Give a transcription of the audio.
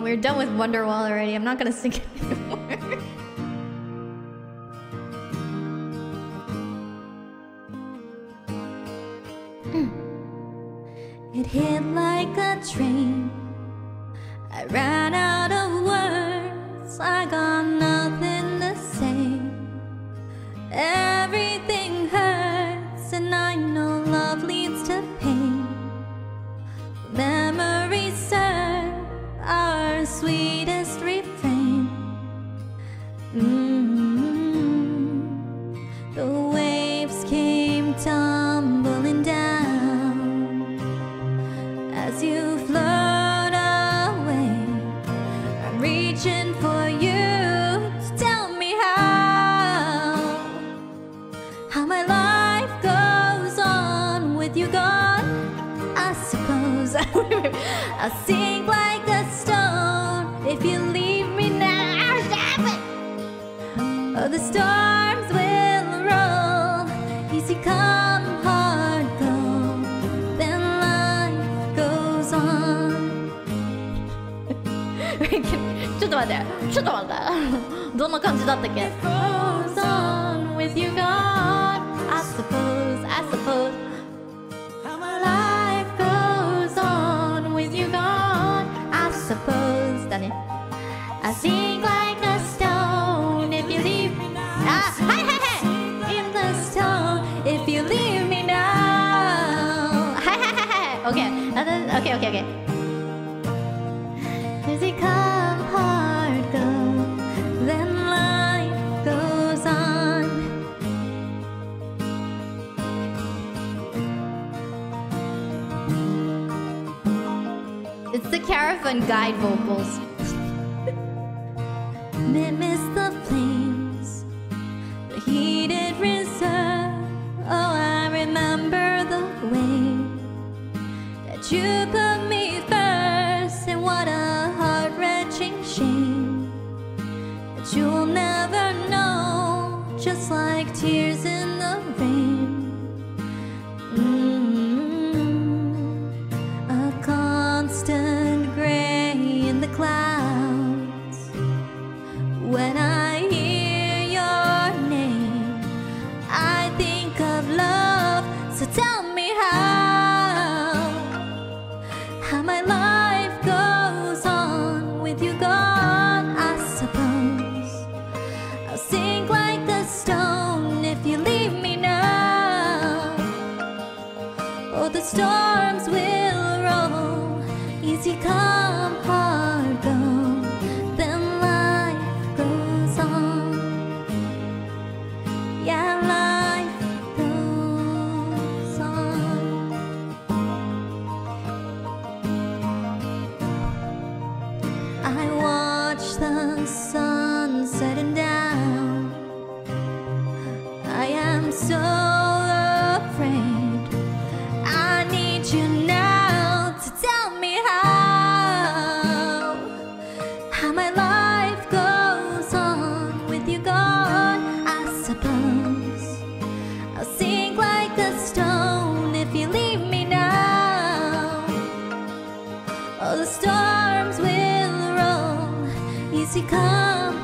We're done with Wonderwall already. I'm not gonna sing it anymore. It hit like a train. I ran out of words. I got nothing to say. Everything hurts, and I know love leads to pain. Memories serve our sweetest refrain. The waves came tumbling down as you float away. I'm reaching for you to tell me how my life goes on with you gone. I suppose I'll sink like a stone if you leave me now. Stop it! Oh, the storms will roll, easy come, hard go. Then life goes on. ちょっと待って、ちょっと待って。どんな感じだったっけ？ Goes on with you gone. I suppose. How my life goes on with you gone. I suppose だね。I sink like a stone if you leave me now. Hi. In the stone if you leave me now. Hi. Okay. Okay. Easy come, hard go. Then life goes on. It's the Caravan Guide vocals. Miss the flames, the heated reserve. Oh, I remember the way that you put me first, and what a heart-wrenching shame that you'll never know, just like tears in the rain. A constant gray in the clouds. When I hear your name, I think of love. So tell me how my life goes on with you gone. I suppose I'll sink like a stone if you leave me now. Oh, the storms will roll, easy come, hard go. Then life goes on. Yeah, life goes on. I watch the sun setting down. I am so afraid. I need you now to tell me how my life goes on with you gone. I suppose I'll sink like a stone if you leave me now. Oh, the storms will roll, easy come,